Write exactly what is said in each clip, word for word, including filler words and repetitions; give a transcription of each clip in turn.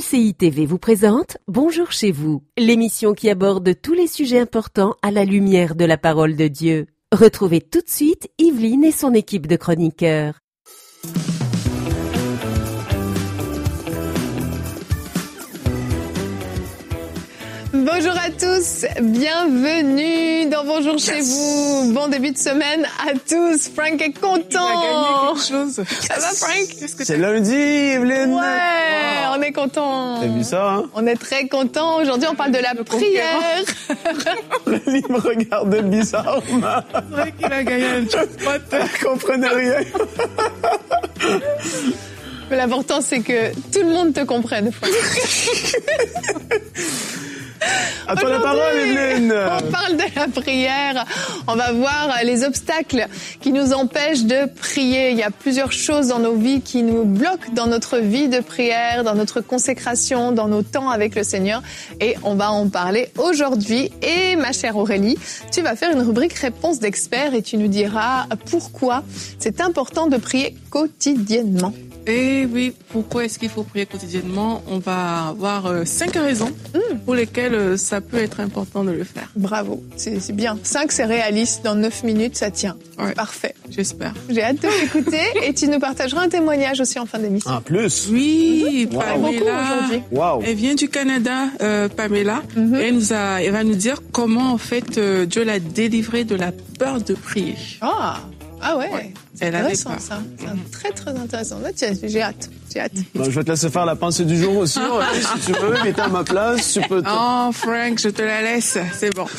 C I T V vous présente Bonjour chez vous, l'émission qui aborde tous les sujets importants à la lumière de la parole de Dieu. Retrouvez tout de suite Yveline et son équipe de chroniqueurs. Bonjour à tous, bienvenue dans Bonjour yes. Chez vous. Bon début de semaine à tous. Frank est content. Il a gagné quelque chose. Ça va, Frank? Que C'est lundi, Yveline. Ouais, wow. On est content. T'as vu ça, hein? On est très content. Aujourd'hui, on parle de la prière. Le livre me regardait bizarrement. C'est vrai qu'il a gagné un jackpot. Je comprenais rien. Mais l'important, c'est que tout le monde te comprenne, Frank. À toi la parole, Yveline. On parle de la prière. On va voir les obstacles qui nous empêchent de prier. Il y a plusieurs choses dans nos vies qui nous bloquent dans notre vie de prière, dans notre consécration, dans nos temps avec le Seigneur. Et on va en parler aujourd'hui. Et ma chère Aurélie, tu vas faire une rubrique réponse d'experts et tu nous diras pourquoi c'est important de prier quotidiennement. Et oui, pourquoi est-ce qu'il faut prier quotidiennement? On va avoir euh, cinq raisons mmh. pour lesquelles euh, ça peut être important de le faire. Bravo, c'est, c'est bien. Cinq, c'est réaliste. Dans neuf minutes, ça tient. Ouais. C'est parfait. J'espère. J'ai hâte de l'écouter et tu nous partageras un témoignage aussi en fin d'émission. En plus? Oui, mmh. Pamela. Beaucoup aujourd'hui. Wow. Elle vient du Canada, euh, Pamela. Mmh. Et elle, nous a, elle va nous dire comment, en fait, euh, Dieu l'a délivrée de la peur de prier. Ah Ah ouais, ouais. C'est Elle intéressant ça. C'est mmh. très très intéressant. Là, tiens, j'ai hâte. J'ai hâte. Bon, je vais te laisser faire la pensée du jour aussi. Si tu veux, mais t'es à ma place, tu peux. Te... Oh, Frank, je te la laisse. C'est bon.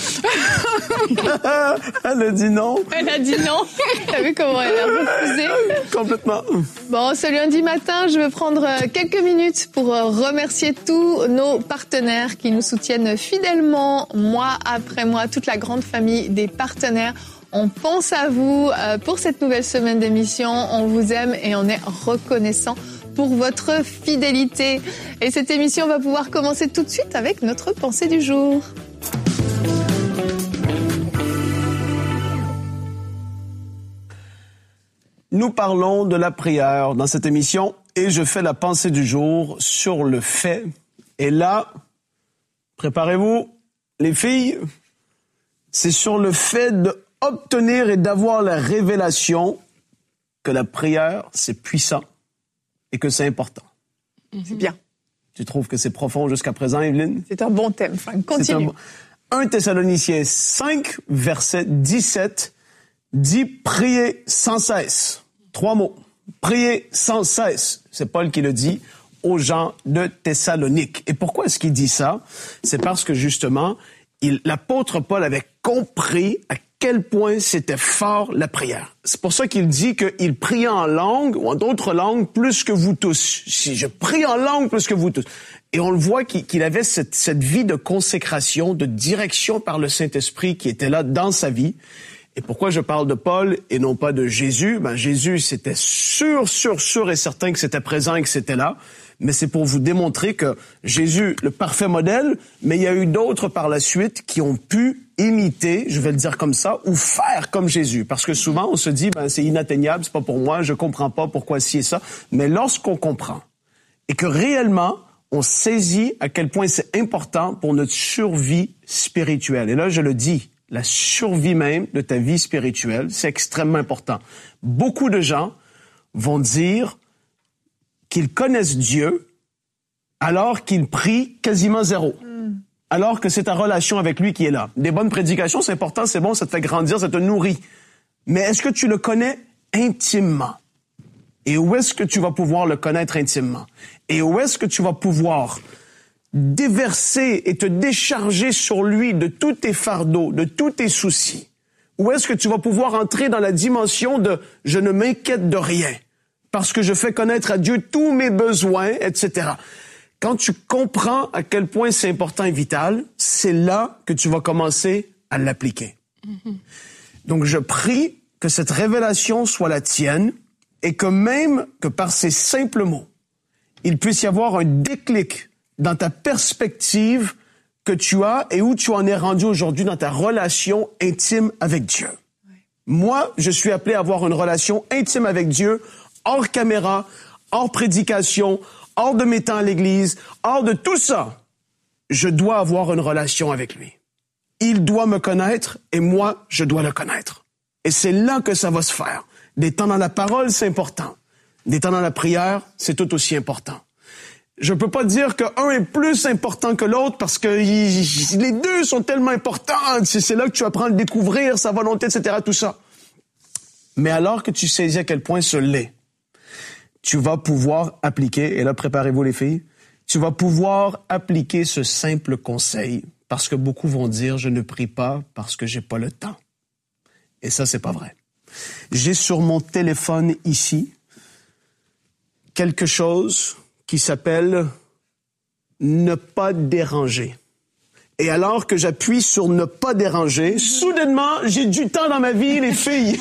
Elle a dit non. Elle a dit non. T'as vu comment elle a refusé? Complètement. Bon, ce lundi matin, je veux prendre quelques minutes pour remercier tous nos partenaires qui nous soutiennent fidèlement, mois après mois, toute la grande famille des partenaires. On pense à vous pour cette nouvelle semaine d'émission. On vous aime et on est reconnaissant pour votre fidélité. Et cette émission va pouvoir commencer tout de suite avec notre pensée du jour. Nous parlons de la prière dans cette émission et je fais la pensée du jour sur le fait. Et là, préparez-vous, les filles, c'est sur le fait de obtenir et d'avoir la révélation que la prière, c'est puissant et que c'est important. C'est bien. Tu trouves que c'est profond jusqu'à présent, Yveline? C'est un bon thème, Frank. Continue. Un, un Thessaloniciens cinq, verset dix-sept, dit « Priez sans cesse ». Trois mots. « Priez sans cesse ». C'est Paul qui le dit aux gens de Thessalonique. Et pourquoi est-ce qu'il dit ça? C'est parce que, justement, il, l'apôtre Paul avait compris à quel point c'était fort la prière. C'est pour ça qu'il dit qu'il priait en langue, ou en d'autres langues, plus que vous tous. Si je prie en langue plus que vous tous. Et on le voit qu'il, qu'il avait cette, cette vie de consécration, de direction par le Saint-Esprit qui était là dans sa vie. Et pourquoi je parle de Paul et non pas de Jésus? Ben, Jésus, c'était sûr, sûr, sûr et certain que c'était présent et que c'était là. Mais c'est pour vous démontrer que Jésus, le parfait modèle, mais il y a eu d'autres par la suite qui ont pu imiter, je vais le dire comme ça, ou faire comme Jésus. Parce que souvent, on se dit, ben, c'est inatteignable, c'est pas pour moi, je comprends pas pourquoi ci et ça. Mais lorsqu'on comprend, et que réellement, on saisit à quel point c'est important pour notre survie spirituelle. Et là, je le dis, la survie même de ta vie spirituelle, c'est extrêmement important. Beaucoup de gens vont dire qu'ils connaissent Dieu alors qu'ils prient quasiment zéro. Mm. Alors que c'est ta relation avec lui qui est là. Des bonnes prédications, c'est important, c'est bon, ça te fait grandir, ça te nourrit. Mais est-ce que tu le connais intimement? Et où est-ce que tu vas pouvoir le connaître intimement? Et où est-ce que tu vas pouvoir déverser et te décharger sur lui de tous tes fardeaux, de tous tes soucis? Où est-ce que tu vas pouvoir entrer dans la dimension de « je ne m'inquiète de rien » parce que je fais connaître à Dieu tous mes besoins, et cetera. Quand tu comprends à quel point c'est important et vital, c'est là que tu vas commencer à l'appliquer. Mm-hmm. Donc, je prie que cette révélation soit la tienne et que même que par ces simples mots, il puisse y avoir un déclic dans ta perspective que tu as et où tu en es rendu aujourd'hui dans ta relation intime avec Dieu. Ouais. Moi, je suis appelé à avoir une relation intime avec Dieu hors caméra, hors prédication, hors de mes temps à l'église, hors de tout ça, je dois avoir une relation avec lui. Il doit me connaître et moi, je dois le connaître. Et c'est là que ça va se faire. Des temps dans la parole, c'est important. Des temps dans la prière, c'est tout aussi important. Je peux pas dire qu'un est plus important que l'autre parce que y, les deux sont tellement importants. C'est, c'est là que tu apprends à le découvrir, sa volonté, et cetera, tout ça. Mais alors que tu saisis à quel point ce l'est, tu vas pouvoir appliquer, et là, préparez-vous les filles, tu vas pouvoir appliquer ce simple conseil parce que beaucoup vont dire « je ne prie pas parce que j'ai pas le temps ». Et ça, c'est pas vrai. J'ai sur mon téléphone ici quelque chose qui s'appelle « ne pas déranger ». Et alors que j'appuie sur « ne pas déranger », soudainement, j'ai du temps dans ma vie, les filles.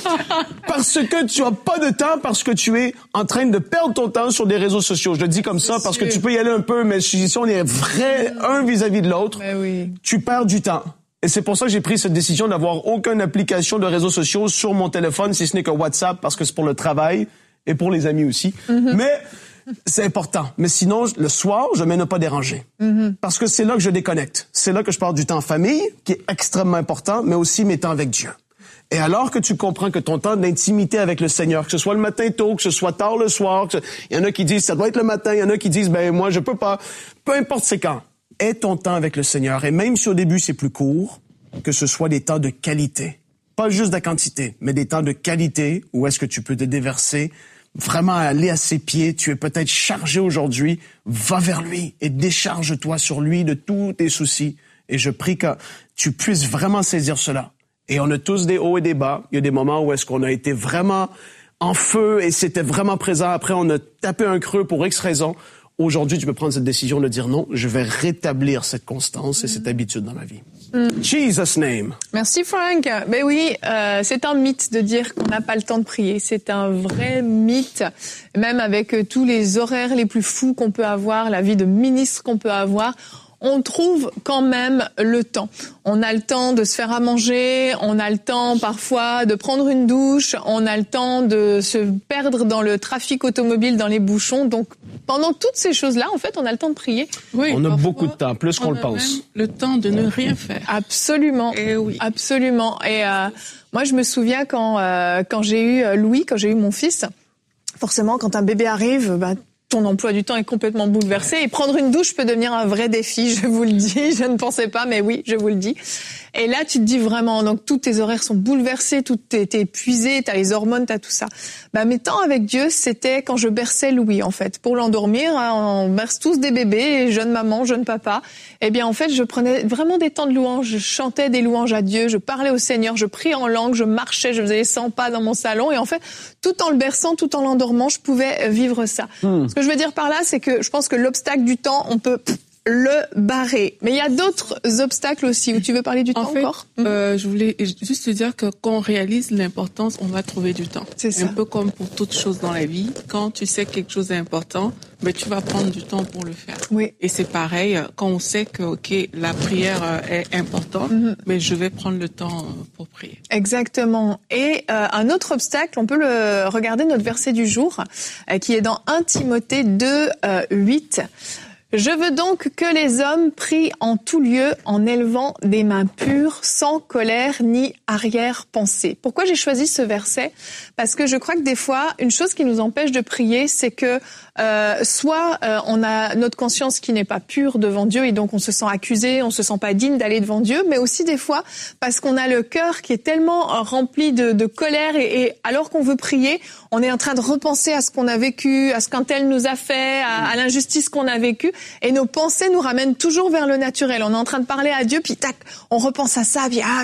Parce que tu as pas de temps, parce que tu es en train de perdre ton temps sur des réseaux sociaux. Je le dis comme ça parce que tu peux y aller un peu, mais si on est vrai un vis-à-vis de l'autre, Ben oui. tu perds du temps. Et c'est pour ça que j'ai pris cette décision d'avoir aucune application de réseaux sociaux sur mon téléphone, si ce n'est que WhatsApp, parce que c'est pour le travail et pour les amis aussi. Mm-hmm. Mais c'est important. Mais sinon, le soir, je mets ne pas déranger. Mm-hmm. Parce que c'est là que je déconnecte. C'est là que je parle du temps en famille, qui est extrêmement important, mais aussi mes temps avec Dieu. Et alors que tu comprends que ton temps d'intimité avec le Seigneur, que ce soit le matin tôt, que ce soit tard le soir, que ce... il y en a qui disent ça doit être le matin, il y en a qui disent ben moi je peux pas. Peu importe c'est quand. Aie ton temps avec le Seigneur. Et même si au début c'est plus court, que ce soit des temps de qualité. Pas juste de quantité, mais des temps de qualité où est-ce que tu peux te déverser, vraiment aller à ses pieds. Tu es peut-être chargé aujourd'hui. Va vers lui et décharge-toi sur lui de tous tes soucis. Et je prie que tu puisses vraiment saisir cela. Et on a tous des hauts et des bas. Il y a des moments où est-ce qu'on a été vraiment en feu et c'était vraiment présent. Après, on a tapé un creux pour X raison. Aujourd'hui, tu peux prendre cette décision de dire non, je vais rétablir cette constance et cette habitude dans ma vie. Mm. Jesus name. Merci Frank. Ben oui, euh, c'est un mythe de dire qu'on n'a pas le temps de prier. C'est un vrai mythe, même avec euh, tous les horaires les plus fous qu'on peut avoir, la vie de ministre qu'on peut avoir. On trouve quand même le temps. On a le temps de se faire à manger, on a le temps parfois de prendre une douche, on a le temps de se perdre dans le trafic automobile, dans les bouchons. Donc, pendant toutes ces choses-là, en fait, on a le temps de prier. Oui, on a parfois, beaucoup de temps, plus qu'on le pense. Le temps de ne rien faire. Absolument. Et oui. Absolument. Et euh, moi, je me souviens quand euh, quand j'ai eu Louis, quand j'ai eu mon fils, forcément, quand un bébé arrive, bah, ton emploi du temps est complètement bouleversé et prendre une douche peut devenir un vrai défi, je vous le dis. Je ne pensais pas, mais oui, je vous le dis. Et là, tu te dis vraiment, donc tous tes horaires sont bouleversés, tout t'es, t'es épuisé, t'as les hormones, t'as tout ça. Bah, mes temps avec Dieu, c'était quand je berçais Louis, en fait. Pour l'endormir, hein, on berce tous des bébés, jeune maman, jeune papa. Eh bien, en fait, je prenais vraiment des temps de louange, je chantais des louanges à Dieu, je parlais au Seigneur, je priais en langue, je marchais, je faisais les cent pas dans mon salon. Et en fait, tout en le berçant, tout en l'endormant, je pouvais vivre ça. Mmh. Ce que je veux dire par là, c'est que je pense que l'obstacle du temps, on peut le barrer. Mais il y a d'autres obstacles aussi. Tu veux parler du en temps fait, encore euh, Je voulais juste te dire que quand on réalise l'importance, on va trouver du temps. C'est ça. Un peu comme pour toute chose dans la vie. Quand tu sais que quelque chose est important, ben tu vas prendre du temps pour le faire. Oui. Et c'est pareil, quand on sait que ok, la prière est importante, mm-hmm. mais je vais prendre le temps pour prier. Exactement. Et euh, un autre obstacle, on peut le regarder notre verset du jour, euh, qui est dans Premier Timothée deux, euh, huit. Je veux donc que les hommes prient en tout lieu en élevant des mains pures, sans colère ni arrière-pensée. Pourquoi j'ai choisi ce verset ? Parce que je crois que des fois, une chose qui nous empêche de prier, c'est que euh, soit euh, on a notre conscience qui n'est pas pure devant Dieu et donc on se sent accusé, on se sent pas digne d'aller devant Dieu, mais aussi des fois parce qu'on a le cœur qui est tellement rempli de, de colère et, et alors qu'on veut prier, on est en train de repenser à ce qu'on a vécu, à ce qu'un tel nous a fait, à, à l'injustice qu'on a vécue. Et nos pensées nous ramènent toujours vers le naturel. On est en train de parler à Dieu, puis tac, on repense à ça, puis ah,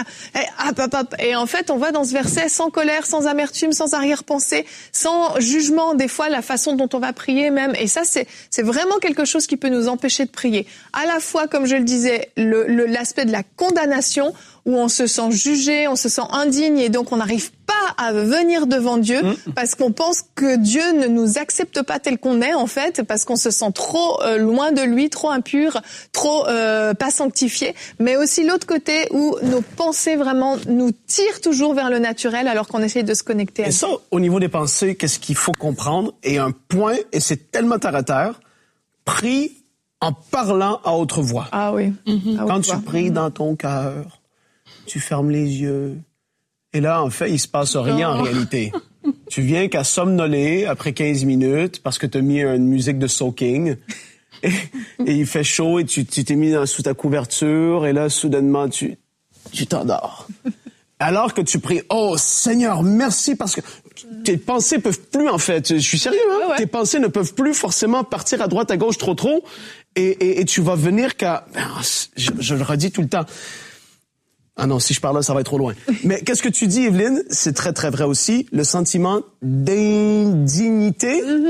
ah, hop, hop, hop. Et en fait, on va dans ce verset sans colère, sans amertume, sans arrière-pensée, sans jugement, des fois, la façon dont on va prier même. Et ça, c'est, c'est vraiment quelque chose qui peut nous empêcher de prier. À la fois, comme je le disais, le, le, l'aspect de la condamnation, où on se sent jugé, on se sent indigne et donc on n'arrive pas à venir devant Dieu mmh. parce qu'on pense que Dieu ne nous accepte pas tel qu'on est en fait, parce qu'on se sent trop euh, loin de lui, trop impur, trop euh, pas sanctifié, mais aussi l'autre côté où nos pensées vraiment nous tirent toujours vers le naturel alors qu'on essaye de se connecter à Et Dieu. ça, au niveau des pensées, qu'est-ce qu'il faut comprendre? Et un point, et c'est tellement terre à terre, prie en parlant à haute voix. Ah oui. Mm-hmm. Quand tu voix. pries dans ton cœur, tu fermes les yeux. Et là, en fait, il se passe rien oh. en réalité. Tu viens qu'à somnoler après quinze minutes parce que tu as mis une musique de soaking. Et, et il fait chaud et tu, tu t'es mis dans, sous ta couverture. Et là, soudainement, tu, tu t'endors. Alors que tu pries, oh Seigneur, merci parce que tes pensées peuvent plus, en fait. Je suis sérieux, hein? Ouais, ouais. Tes pensées ne peuvent plus forcément partir à droite, à gauche trop, trop. Et, et, et tu vas venir qu'à... Je, je le redis tout le temps. Ah non, si je parle là, ça va être trop loin. Mais qu'est-ce que tu dis, Evelyne? C'est très, très vrai aussi. Le sentiment d'indignité. Mm-hmm.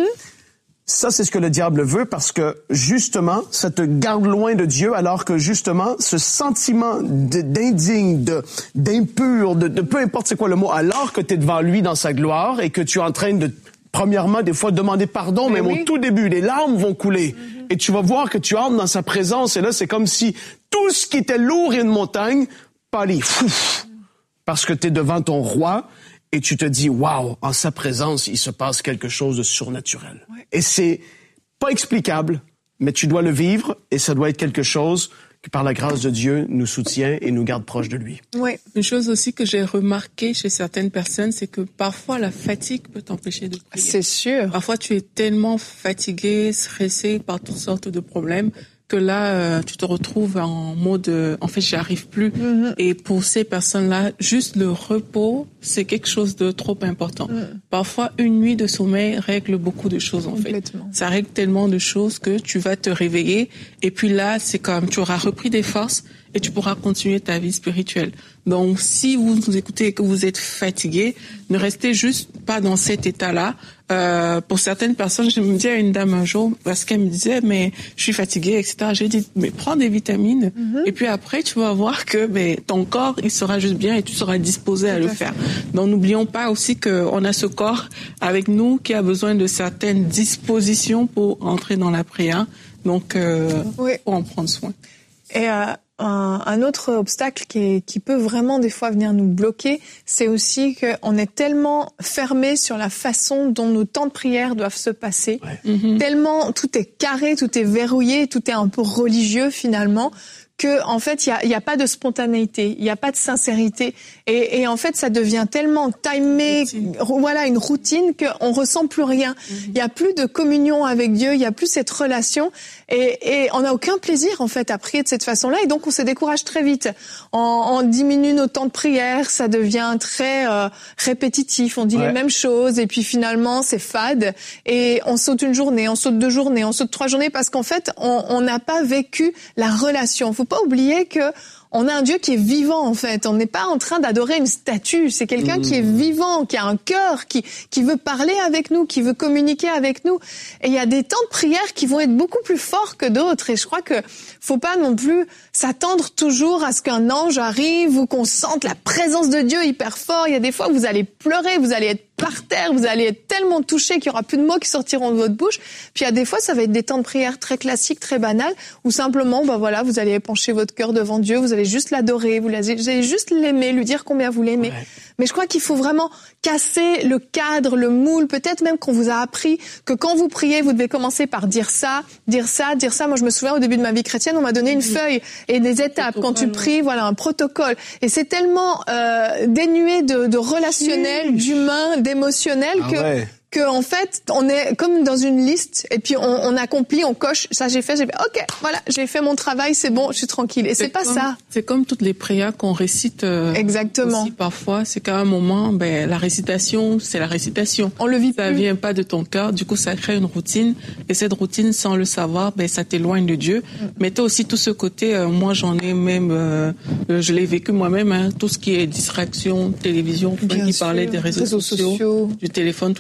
Ça, c'est ce que le diable veut parce que, justement, ça te garde loin de Dieu alors que, justement, ce sentiment de, d'indigne, de, d'impur, de, de peu importe c'est quoi le mot, alors que tu es devant lui dans sa gloire et que tu es en train de, premièrement, des fois, demander pardon, mais même oui. au tout début, les larmes vont couler. Mm-hmm. Et tu vas voir que tu entres dans sa présence et là, c'est comme si tout ce qui était lourd et une montagne, pas les fouf, parce que tu es devant ton roi. Et tu te dis, waouh, en sa présence, il se passe quelque chose de surnaturel. Ouais. Et c'est pas explicable, mais tu dois le vivre et ça doit être quelque chose qui, par la grâce de Dieu, nous soutient et nous garde proches de lui. Ouais. Une chose aussi que j'ai remarqué chez certaines personnes, c'est que parfois la fatigue peut t'empêcher de prier. C'est sûr. Parfois tu es tellement fatigué, stressé par toutes sortes de problèmes que là, euh, tu te retrouves en mode, euh, en fait, j'y arrive plus. Mm-hmm. Et pour ces personnes-là, juste le repos, c'est quelque chose de trop important. Mm. Parfois, une nuit de sommeil règle beaucoup de choses, en fait. Ça règle tellement de choses que tu vas te réveiller. Et puis là, c'est comme, tu auras repris des forces et tu pourras continuer ta vie spirituelle. Donc, si vous nous écoutez et que vous êtes fatigué, ne restez juste pas dans cet état-là. Euh, pour certaines personnes, je me disais à une dame un jour, parce qu'elle me disait, mais je suis fatiguée, et cetera. J'ai dit, mais prends des vitamines, mm-hmm. et puis après, tu vas voir que mais, ton corps, il sera juste bien et tu seras disposé à le faire. Donc, n'oublions pas aussi qu'on a ce corps avec nous qui a besoin de certaines dispositions pour entrer dans la prière. Donc, euh, oui. faut en prendre soin. Et euh, un, un autre obstacle qui, est, qui peut vraiment des fois venir nous bloquer, c'est aussi qu'on est tellement fermé sur la façon dont nos temps de prière doivent se passer. Ouais. Mm-hmm. Tellement tout est carré, tout est verrouillé, tout est un peu religieux finalement, que en fait il y a, y a pas de spontanéité, il y a pas de sincérité, et, et en fait ça devient tellement timé, routine. Voilà une routine qu'on ressent plus rien. Mm-hmm. Il y a plus de communion avec Dieu, il y a plus cette relation, et, et on n'a aucun plaisir en fait à prier de cette façon-là, et donc on se décourage très vite. On, on diminue nos temps de prière, ça devient très euh, répétitif, on dit ouais. les mêmes choses, et puis finalement c'est fade, et on saute une journée, on saute deux journées, on saute trois journées, parce qu'en fait on n'a pas vécu la relation. Faut pas oublier que on a un Dieu qui est vivant, en fait. On n'est pas en train d'adorer une statue. C'est quelqu'un mmh. qui est vivant, qui a un cœur, qui, qui veut parler avec nous, qui veut communiquer avec nous. Et il y a des temps de prière qui vont être beaucoup plus forts que d'autres. Et je crois que faut pas non plus s'attendre toujours à ce qu'un ange arrive ou qu'on sente la présence de Dieu hyper fort. Il y a des fois où vous allez pleurer, vous allez être par terre, vous allez être tellement touché qu'il y aura plus de mots qui sortiront de votre bouche. Puis il y a des fois, ça va être des temps de prière très classiques, très banals, où simplement, bah voilà, vous allez épancher votre cœur devant Dieu, vous allez juste l'adorer, vous allez juste l'aimer, lui dire combien vous l'aimez. Ouais. Mais je crois qu'il faut vraiment casser le cadre, le moule. Peut-être même qu'on vous a appris que quand vous priez, vous devez commencer par dire ça, dire ça, dire ça. Moi, je me souviens au début de ma vie chrétienne, on m'a donné une mmh. feuille et des étapes. Protocole, quand tu pries, voilà, un protocole. Et c'est tellement euh, dénué de, de relationnel, mmh. d'humain, d'émotionnel ah que... Ouais. que en fait on est comme dans une liste et puis on, on accomplit, on coche, ça j'ai fait, j'ai fait, ok, voilà, j'ai fait mon travail, c'est bon, je suis tranquille. Et c'est, c'est pas comme, ça. C'est comme toutes les prières qu'on récite. Euh, Exactement. Aussi parfois, c'est qu'à un moment, ben la récitation, c'est la récitation. On le vit ça plus. vient pas de ton cœur, du coup ça crée une routine et cette routine, sans le savoir, ben ça t'éloigne de Dieu. Mm. Mais t'as aussi tout ce côté, euh, moi j'en ai même, euh, je l'ai vécu moi-même, hein, tout ce qui est distraction, télévision, qui parlait des réseaux, réseaux sociaux, sociaux, du téléphone tout à l'heure.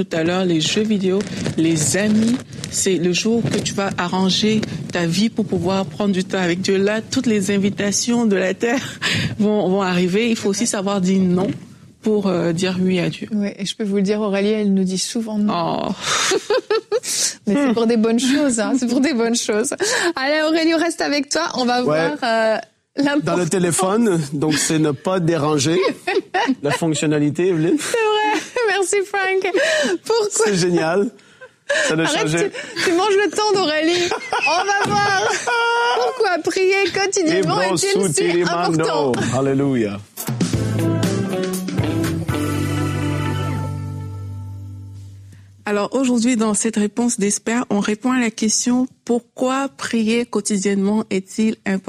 les jeux vidéo, les amis. C'est le jour que tu vas arranger ta vie pour pouvoir prendre du temps avec Dieu. Là, toutes les invitations de la terre vont, vont arriver. Il faut aussi savoir dire non pour euh, dire oui à Dieu. Oui, et je peux vous le dire, Aurélie, elle nous dit souvent non. Oh. Mais c'est pour des bonnes choses, hein, c'est pour des bonnes choses. Allez, Aurélie, on reste avec toi. On va Ouais. voir euh, l'importance. Dans le téléphone, donc c'est ne pas déranger la fonctionnalité, Evelyne. C'est vrai. Merci, Frank. Pourquoi? C'est génial. Ça a Arrête, changé. tu, tu manges le temps d'Aurélie. On va voir. Pourquoi prier quotidiennement est-il si important? Alléluia. Alors aujourd'hui, dans cette réponse d'Espère, on répond à la question « Pourquoi prier quotidiennement est-il important ?»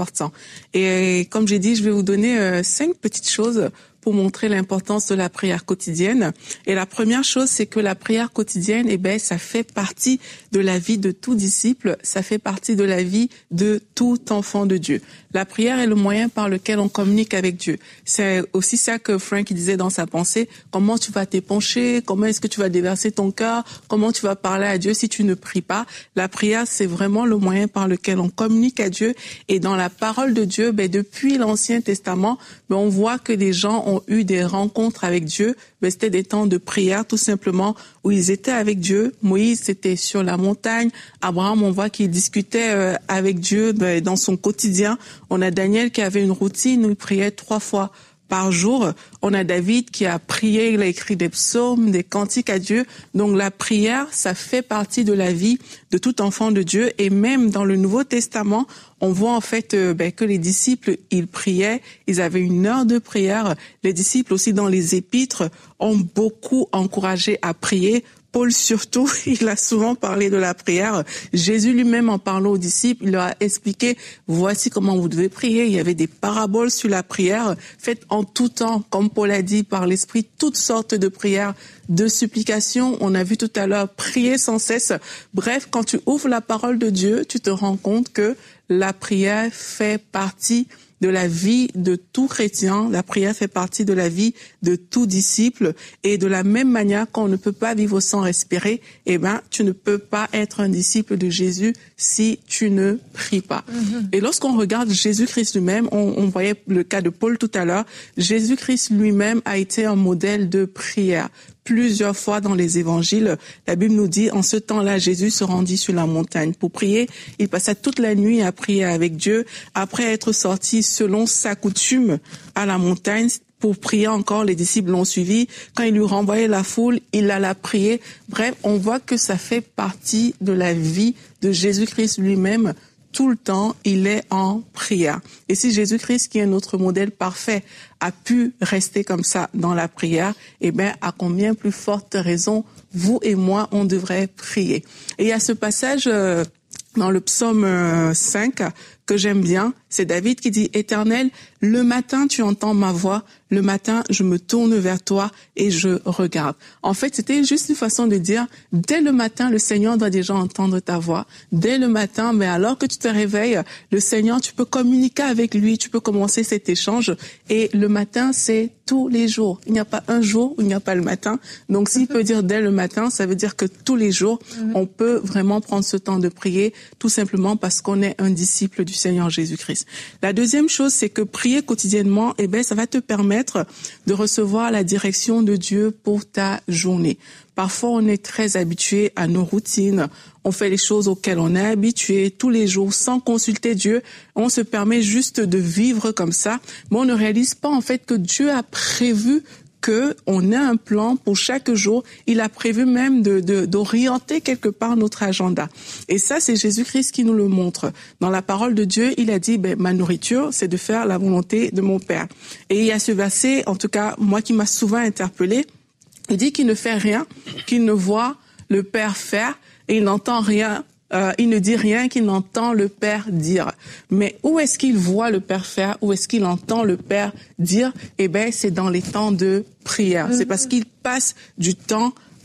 Et comme j'ai dit, je vais vous donner euh, cinq petites choses pour montrer l'importance de la prière quotidienne. Et la première chose, c'est que la prière quotidienne, eh ben, ça fait partie de la vie de tout disciple, ça fait partie de la vie de tout enfant de Dieu. La prière est le moyen par lequel on communique avec Dieu. C'est aussi ça que Frank disait dans sa pensée. Comment tu vas t'épancher? Comment est-ce que tu vas déverser ton cœur? Comment tu vas parler à Dieu si tu ne pries pas? La prière, c'est vraiment le moyen par lequel on communique à Dieu. Et dans la parole de Dieu, ben, depuis l'Ancien Testament, ben, on voit que les gens ont eu des rencontres avec Dieu. Ben, c'était des temps de prière, tout simplement, où ils étaient avec Dieu. Moïse, c'était sur la montagne. Abraham, on voit qu'il discutait euh, avec Dieu ben, dans son quotidien. On a Daniel qui avait une routine où il priait trois fois par jour. On a David qui a prié, il a écrit des psaumes, des cantiques à Dieu. Donc la prière, ça fait partie de la vie de tout enfant de Dieu. Et même dans le Nouveau Testament, on voit en fait euh, ben, que les disciples, ils priaient, ils avaient une heure de prière. Les disciples aussi dans les épîtres ont beaucoup encouragé à prier. Paul surtout, il a souvent parlé de la prière. Jésus lui-même, en parlant aux disciples, il leur a expliqué, voici comment vous devez prier. Il y avait des paraboles sur la prière, faites en tout temps, comme Paul a dit, par l'Esprit, toutes sortes de prières, de supplications. On a vu tout à l'heure, prier sans cesse. Bref, quand tu ouvres la parole de Dieu, tu te rends compte que la prière fait partie de la vie de tout chrétien. La prière fait partie de la vie de tout disciple. Et de la même manière qu'on ne peut pas vivre sans respirer, eh ben, tu ne peux pas être un disciple de Jésus si tu ne pries pas. Mm-hmm. Et lorsqu'on regarde Jésus-Christ lui-même, on, on voyait le cas de Paul tout à l'heure, Jésus-Christ lui-même a été un modèle de prière. Plusieurs fois dans les évangiles, la Bible nous dit, en ce temps-là, Jésus se rendit sur la montagne pour prier. Il passa toute la nuit à prier avec Dieu. Après être sorti selon sa coutume à la montagne, pour prier encore, les disciples l'ont suivi. Quand il lui renvoyait la foule, il alla prier. Bref, on voit que ça fait partie de la vie de Jésus-Christ lui-même. Tout le temps, il est en prière. Et si Jésus-Christ, qui est notre modèle parfait, a pu rester comme ça dans la prière, eh bien, à combien plus forte raison, vous et moi, on devrait prier. Et il y a ce passage euh, dans le psaume euh, cinq que j'aime bien. C'est David qui dit « Éternel, le matin tu entends ma voix, le matin je me tourne vers toi et je regarde. » En fait, c'était juste une façon de dire « Dès le matin, le Seigneur doit déjà entendre ta voix. Dès le matin, mais alors que tu te réveilles, le Seigneur, tu peux communiquer avec lui, tu peux commencer cet échange. Et le matin, c'est tous les jours. Il n'y a pas un jour où il n'y a pas le matin. Donc, s'il peut dire dès le matin, ça veut dire que tous les jours, on peut vraiment prendre ce temps de prier, tout simplement parce qu'on est un disciple du Seigneur Jésus-Christ. La deuxième chose, c'est que prier quotidiennement, eh ben, ça va te permettre de recevoir la direction de Dieu pour ta journée. Parfois, on est très habitué à nos routines. On fait les choses auxquelles on est habitué tous les jours sans consulter Dieu. On se permet juste de vivre comme ça. Mais on ne réalise pas, en fait, que Dieu a prévu que on a un plan pour chaque jour. Il a prévu même de, de, d'orienter quelque part notre agenda. Et ça, c'est Jésus-Christ qui nous le montre. Dans la parole de Dieu, il a dit, ben, ma nourriture, c'est de faire la volonté de mon Père. Et il y a ce verset, en tout cas, moi qui m'a souvent interpellé, il dit qu'il ne fait rien, qu'il ne voit le Père faire et il n'entend rien. Euh, il ne dit rien qu'il n'entend le Père dire. Mais où est-ce qu'il voit le Père faire? Où est-ce qu'il entend le Père dire? Eh ben, c'est dans les temps de prière. C'est parce qu'il passe du temps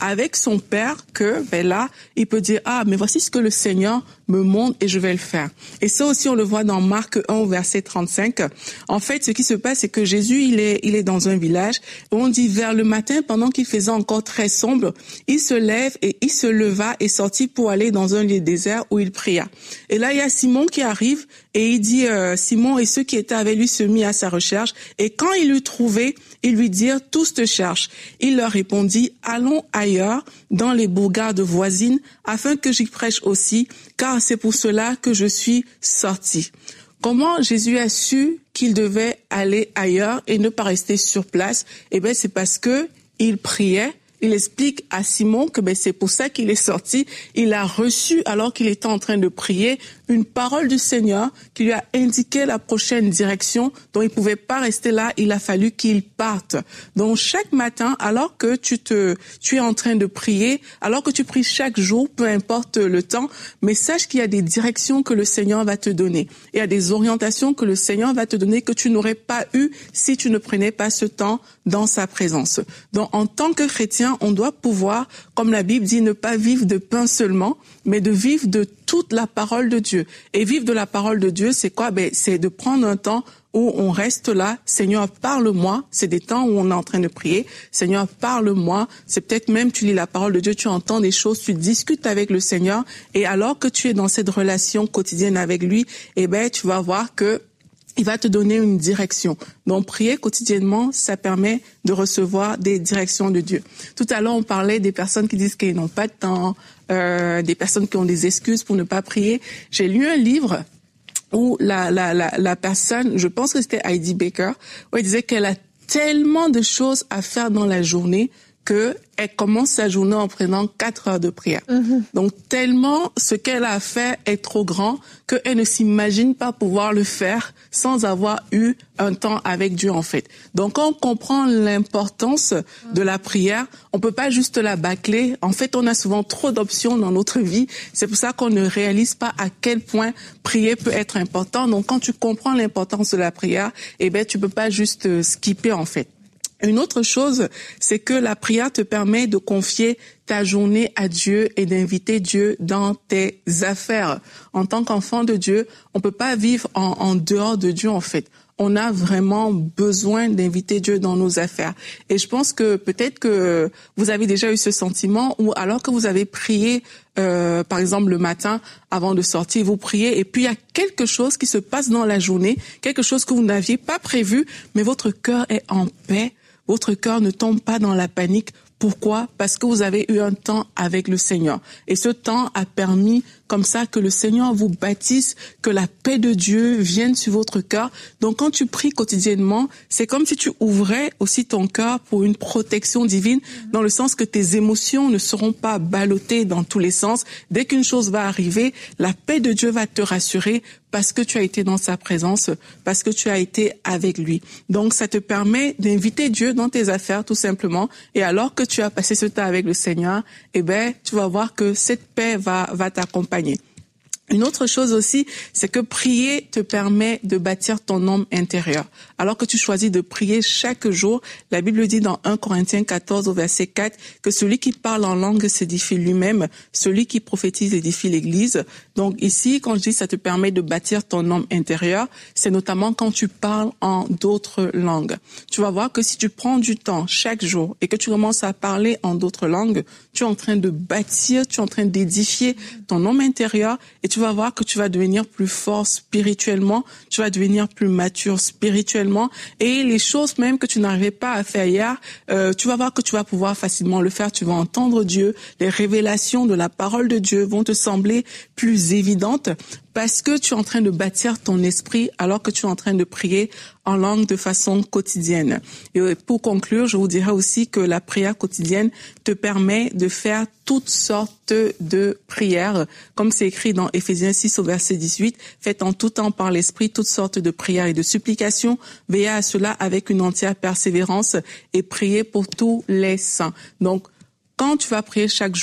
avec son Père que, ben là, il peut dire, ah, mais voici ce que le Seigneur me montre et je vais le faire. Et ça aussi, on le voit dans Marc un au verset trente-cinq. En fait, ce qui se passe, c'est que Jésus, il est, il est dans un village. Et on dit, vers le matin, pendant qu'il faisait encore très sombre, il se lève et il se leva et sortit pour aller dans un lieu désert où il pria. Et là, il y a Simon qui arrive et il dit, euh, Simon et ceux qui étaient avec lui se mit à sa recherche. Et quand il l'eut trouvé, ils lui dirent, tous te cherchent. Il leur répondit, allons ailleurs, dans les bourgades voisines, afin que j'y prêche aussi, car c'est pour cela que je suis sorti. Comment Jésus a su qu'il devait aller ailleurs et ne pas rester sur place? Eh bien, c'est parce que il priait. Il explique à Simon que ben, c'est pour ça qu'il est sorti. Il a reçu, alors qu'il était en train de prier, une parole du Seigneur qui lui a indiqué la prochaine direction dont il pouvait pas rester là. Il a fallu qu'il parte. Donc, chaque matin, alors que tu te, tu es en train de prier, alors que tu pries chaque jour, peu importe le temps, mais sache qu'il y a des directions que le Seigneur va te donner. Il y a des orientations que le Seigneur va te donner que tu n'aurais pas eu si tu ne prenais pas ce temps dans sa présence. Donc, en tant que chrétien, on doit pouvoir, comme la Bible dit, ne pas vivre de pain seulement, mais de vivre de toute la parole de Dieu. Et vivre de la parole de Dieu, c'est quoi? Ben, c'est de prendre un temps où on reste là. Seigneur, parle-moi. C'est des temps où on est en train de prier. Seigneur, parle-moi. C'est peut-être même, tu lis la parole de Dieu, tu entends des choses, tu discutes avec le Seigneur. Et alors que tu es dans cette relation quotidienne avec lui, eh ben, tu vas voir que il va te donner une direction. Donc, prier quotidiennement, ça permet de recevoir des directions de Dieu. Tout à l'heure, on parlait des personnes qui disent qu'ils n'ont pas de temps, euh, des personnes qui ont des excuses pour ne pas prier. J'ai lu un livre où la, la, la, la personne, je pense que c'était Heidi Baker, où elle disait qu'elle a tellement de choses à faire dans la journée que elle commence sa journée en prenant quatre heures de prière. Mm-hmm. Donc, tellement ce qu'elle a fait est trop grand qu'elle ne s'imagine pas pouvoir le faire sans avoir eu un temps avec Dieu, en fait. Donc, quand on comprend l'importance de la prière, on peut pas juste la bâcler. En fait, on a souvent trop d'options dans notre vie. C'est pour ça qu'on ne réalise pas à quel point prier peut être important. Donc, quand tu comprends l'importance de la prière, eh ben, tu peux pas juste skipper, en fait. Une autre chose, c'est que la prière te permet de confier ta journée à Dieu et d'inviter Dieu dans tes affaires. En tant qu'enfant de Dieu, on peut pas vivre en, en dehors de Dieu, en fait. On a vraiment besoin d'inviter Dieu dans nos affaires. Et je pense que peut-être que vous avez déjà eu ce sentiment où alors que vous avez prié, euh, par exemple le matin avant de sortir, vous priez et puis il y a quelque chose qui se passe dans la journée, quelque chose que vous n'aviez pas prévu, mais votre cœur est en paix. Votre cœur ne tombe pas dans la panique. Pourquoi? Parce que vous avez eu un temps avec le Seigneur. Et ce temps a permis comme ça que le Seigneur vous bâtisse, que la paix de Dieu vienne sur votre cœur. Donc quand tu pries quotidiennement, c'est comme si tu ouvrais aussi ton cœur pour une protection divine, dans le sens que tes émotions ne seront pas ballottées dans tous les sens. Dès qu'une chose va arriver, la paix de Dieu va te rassurer parce que tu as été dans sa présence, parce que tu as été avec lui. Donc ça te permet d'inviter Dieu dans tes affaires tout simplement. Et alors que tu as passé ce temps avec le Seigneur, eh ben tu vas voir que cette paix va va t'accompagner. Une autre chose aussi, c'est que prier te permet de bâtir ton homme intérieur. Alors que tu choisis de prier chaque jour, la Bible dit dans un Corinthiens quatorze au verset quatre que celui qui parle en langue s'édifie lui-même, celui qui prophétise édifie l'Église. Donc ici, quand je dis ça te permet de bâtir ton homme intérieur, c'est notamment quand tu parles en d'autres langues. Tu vas voir que si tu prends du temps chaque jour et que tu commences à parler en d'autres langues, tu es en train de bâtir, tu es en train d'édifier ton homme intérieur et tu vas voir que tu vas devenir plus fort spirituellement, tu vas devenir plus mature spirituellement et les choses même que tu n'arrivais pas à faire hier, euh, tu vas voir que tu vas pouvoir facilement le faire, tu vas entendre Dieu, les révélations de la parole de Dieu vont te sembler plus évidentes parce que tu es en train de bâtir ton esprit alors que tu es en train de prier en langue de façon quotidienne. Et pour conclure, je vous dirais aussi que la prière quotidienne te permet de faire toutes sortes de prières, comme c'est écrit dans Éphésiens six au verset dix-huit, faites en tout temps par l'esprit toutes sortes de prières et de supplications, veillez à cela avec une entière persévérance et priez pour tous les saints. Donc, quand tu vas prier chaque jour,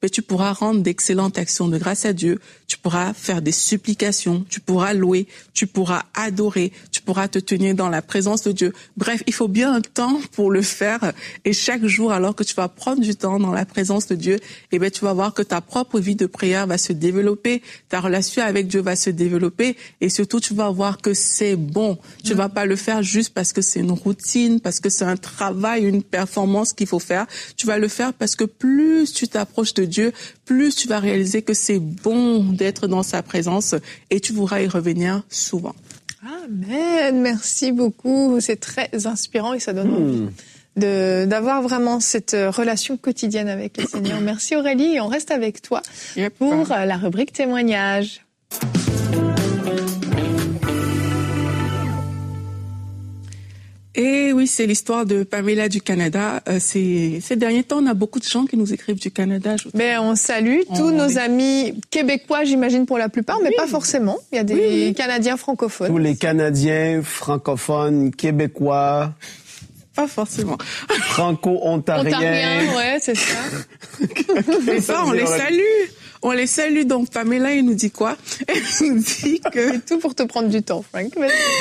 ben, tu pourras rendre d'excellentes actions de grâce à Dieu, tu pourras faire des supplications, tu pourras louer, tu pourras adorer, tu pourras te tenir dans la présence de Dieu. Bref, il faut bien un temps pour le faire et chaque jour, alors que tu vas prendre du temps dans la présence de Dieu, eh ben, tu vas voir que ta propre vie de prière va se développer, ta relation avec Dieu va se développer et surtout, tu vas voir que c'est bon. Tu vas pas le faire juste parce que c'est une routine, parce que c'est un travail, une performance qu'il faut faire. Tu vas le faire parce que plus tu t'approches de Dieu, plus tu vas réaliser que c'est bon d'être dans sa présence et tu voudras y revenir souvent. Amen. Merci beaucoup. C'est très inspirant et ça donne envie mmh. de, d'avoir vraiment cette relation quotidienne avec le Seigneur. Merci Aurélie et on reste avec toi yep. pour la rubrique témoignage. Et oui, c'est l'histoire de Pamela du Canada. Euh, c'est, ces derniers temps, on a beaucoup de gens qui nous écrivent du Canada. Mais on salue on, tous nos les... amis québécois, j'imagine pour la plupart, mais oui. pas forcément. Il y a des oui. Canadiens francophones. Tous les Canadiens francophones, québécois. Pas forcément. Franco-ontariens. Ontariens, ouais, c'est ça. C'est ça, on les salue. On les salue. Donc, Pamela, il nous dit quoi? Elle nous dit que... tout pour te prendre du temps, Frank.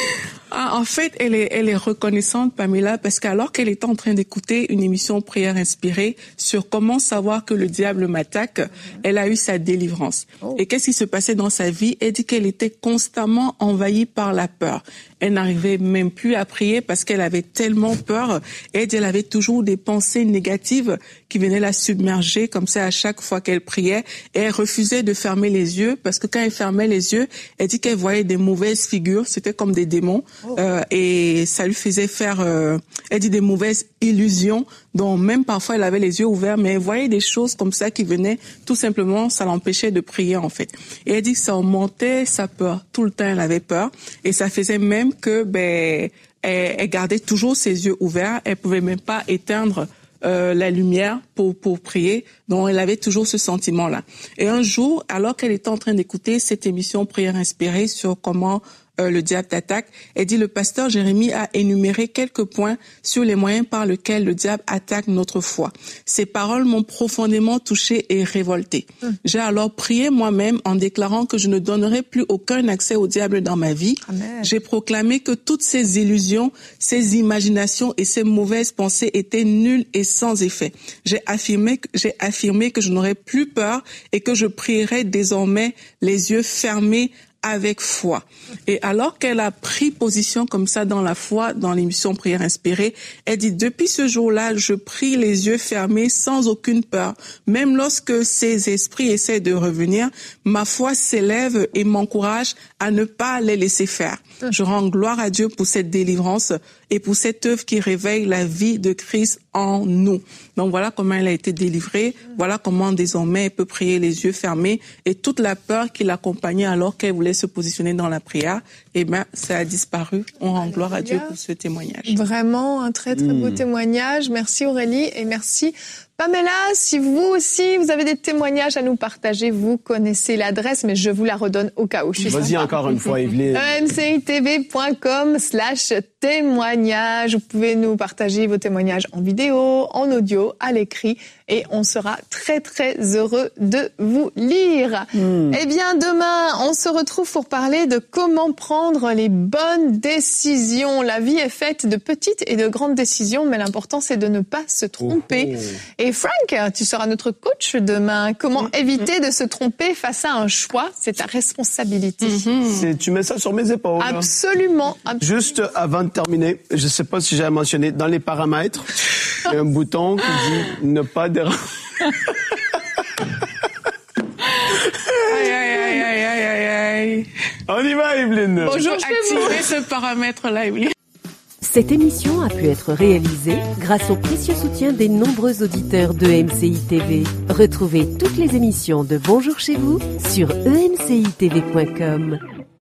Ah, en fait, elle est, elle est reconnaissante, Pamela, parce qu'alors qu'elle était en train d'écouter une émission Prière inspirée sur comment savoir que le diable m'attaque, mmh. elle a eu sa délivrance. Oh. Et qu'est-ce qui se passait dans sa vie? Elle dit qu'elle était constamment envahie par la peur. Elle n'arrivait même plus à prier parce qu'elle avait tellement peur. Elle dit, elle avait toujours des pensées négatives qui venaient la submerger comme ça à chaque fois qu'elle priait. Et elle refusait de fermer les yeux parce que quand elle fermait les yeux, elle dit qu'elle voyait des mauvaises figures. C'était comme des démons. Oh. Euh, et ça lui faisait faire, euh, elle dit, des mauvaises illusions. Donc même parfois elle avait les yeux ouverts, mais elle voyait des choses comme ça qui venaient tout simplement, ça l'empêchait de prier en fait. Et elle dit que ça augmentait sa peur. Tout le temps elle avait peur et ça faisait même que ben elle, elle gardait toujours ses yeux ouverts. Elle pouvait même pas éteindre euh, la lumière pour pour prier. Donc elle avait toujours ce sentiment-là. Et un jour, alors qu'elle était en train d'écouter cette émission Prière inspirée sur comment Euh, le diable t'attaque, elle dit le pasteur Jérémie a énuméré quelques points sur les moyens par lesquels le diable attaque notre foi. Ces paroles m'ont profondément touchée et révoltée. Mmh. J'ai alors prié moi-même en déclarant que je ne donnerai plus aucun accès au diable dans ma vie. Amen. J'ai proclamé que toutes ces illusions, ces imaginations et ces mauvaises pensées étaient nulles et sans effet. J'ai affirmé, j'ai affirmé que je n'aurais plus peur et que je prierais désormais les yeux fermés avec foi. Et alors qu'elle a pris position comme ça dans la foi, dans l'émission Prière inspirée, elle dit, depuis ce jour-là, je prie les yeux fermés sans aucune peur. Même lorsque ces esprits essaient de revenir, ma foi s'élève et m'encourage à ne pas les laisser faire. Je rends gloire à Dieu pour cette délivrance et pour cette œuvre qui réveille la vie de Christ en nous. Donc voilà comment elle a été délivrée, voilà comment désormais elle peut prier les yeux fermés et toute la peur qui l'accompagnait alors qu'elle voulait se positionner dans la prière, eh ben ça a disparu. On rend gloire à Dieu pour ce témoignage. Vraiment un très très beau mmh. témoignage. Merci Aurélie et merci Pamela. Si vous aussi vous avez des témoignages à nous partager, vous connaissez l'adresse, mais je vous la redonne au cas où. Je suis Vas-y sympa. Encore une fois, Evelyne. e m c i t v point com slash témoignage. Vous pouvez nous partager vos témoignages en vidéo, en audio, à l'écrit, et on sera très très heureux de vous lire. Mmh. Eh bien, demain, on se retrouve pour parler de comment prendre les bonnes décisions. La vie est faite de petites et de grandes décisions, mais l'important c'est de ne pas se tromper. Oh, oh. Et Frank, tu seras notre coach demain. Comment mmh. éviter de se tromper face à un choix? C'est ta responsabilité. Mmh. C'est, tu mets ça sur mes épaules. Absolument, absolument. Juste avant de terminer, je ne sais pas si j'ai mentionné, dans les paramètres, il y a un bouton qui dit ne pas déranger. Aïe, aïe, aïe, aïe, aïe, aïe. On y va, Evelyne. Bonjour, activez ce paramètre-là, Evelyne. Cette émission a pu être réalisée grâce au précieux soutien des nombreux auditeurs de E M C I T V. Retrouvez toutes les émissions de Bonjour chez vous sur e m c i t v point com.